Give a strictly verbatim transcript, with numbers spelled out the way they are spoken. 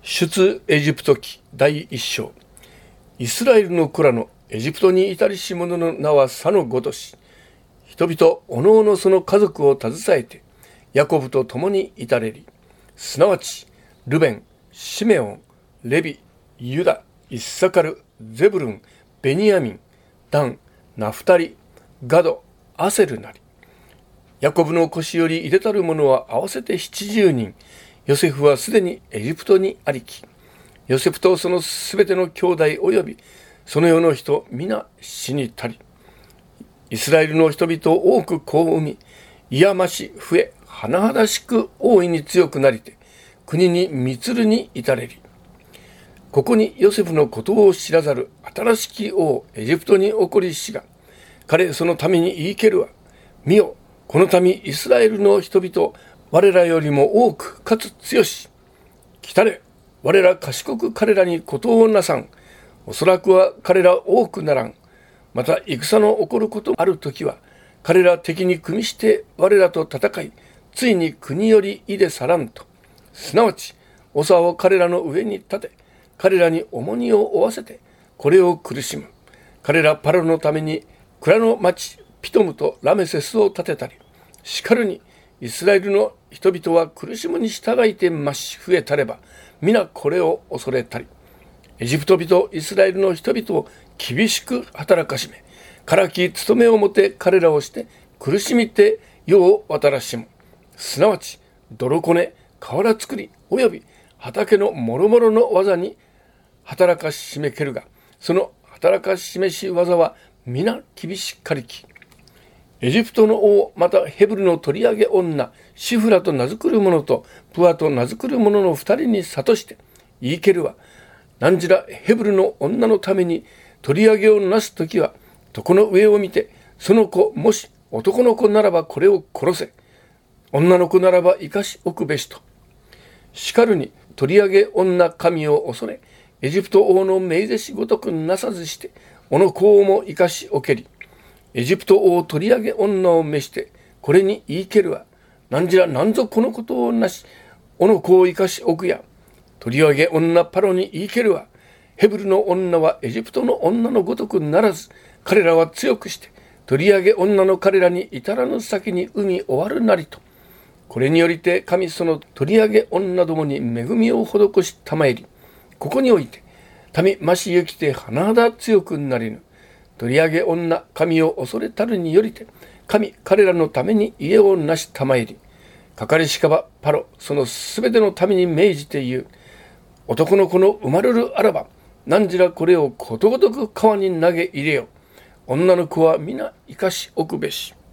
出エジプト記第一章。イスラエルの子らのエジプトに至りし者の名は佐のごとし、人々おのおのその家族を携えてヤコブと共に至れり、すなわちルベン、シメオン、レビ、ユダ、イッサカル、ゼブルン、ベニヤミン、ダン、ナフタリ、ガド、アセルなり。ヤコブの腰より入れたる者は合わせて七十人。ヨセフはすでにエジプトにありき。ヨセフとそのすべての兄弟およびその世の人皆死にたり。イスラエルの人々多く子を産み、いやまし増え、甚だしく大いに強くなりて、国に満るに至れり。ここにヨセフのことを知らざる新しき王エジプトに起こりしが、彼その民に言いけるは、見よ、この民イスラエルの人々、我らよりも多くかつ強し。来たれ、我ら賢く彼らにことをなさん。おそらくは彼ら多くならん。また戦の起こることあるときは、彼ら敵に組みして我らと戦い、ついに国よりいで去らんと。すなわち、長を彼らの上に立て、彼らに重荷を負わせて、これを苦しむ。彼らパロのために蔵の町ピトムとラメセスを建てたり、しかるにイスラエルの人々は苦しむに従いて増し増えたれば、皆これを恐れたり。エジプト人イスラエルの人々を厳しく働かしめ、からき務めをもて彼らをして苦しみて世を渡らしむ。すなわち泥こね、瓦作りおよび畑のもろもろの技に働かしめけるが、その働かしめし技は皆厳しかりき。エジプトの王、またヘブルの取り上げ女、シフラと名づくる者とプアと名づくる者の二人に諭して、言いけるは、何時らヘブルの女のために取り上げをなすときは、床の上を見て、その子、もし男の子ならばこれを殺せ。女の子ならば生かしおくべしと。しかるに取り上げ女神を恐れ、エジプト王の命ぜしごとくなさずして、おの子をも生かしおけり。エジプト王取り上げ女を召して、これに言いけるは、何時ら何ぞこのことをなし、おの子を生かしおくや。取り上げ女パロに言いけるは、ヘブルの女はエジプトの女のごとくならず、彼らは強くして、取り上げ女の彼らに至らぬ先に海終わるなりと。これによりて神その取り上げ女どもに恵みを施したまえり、ここにおいて、民増し行きて甚だ強くなりぬ。取り上げ女神を恐れたるによりて、神彼らのために家をなしたまえり、かかりしかばパロそのすべての民に命じて言う。男の子の生まれるあらば、何時らこれをことごとく川に投げ入れよ。女の子は皆生かしおくべし。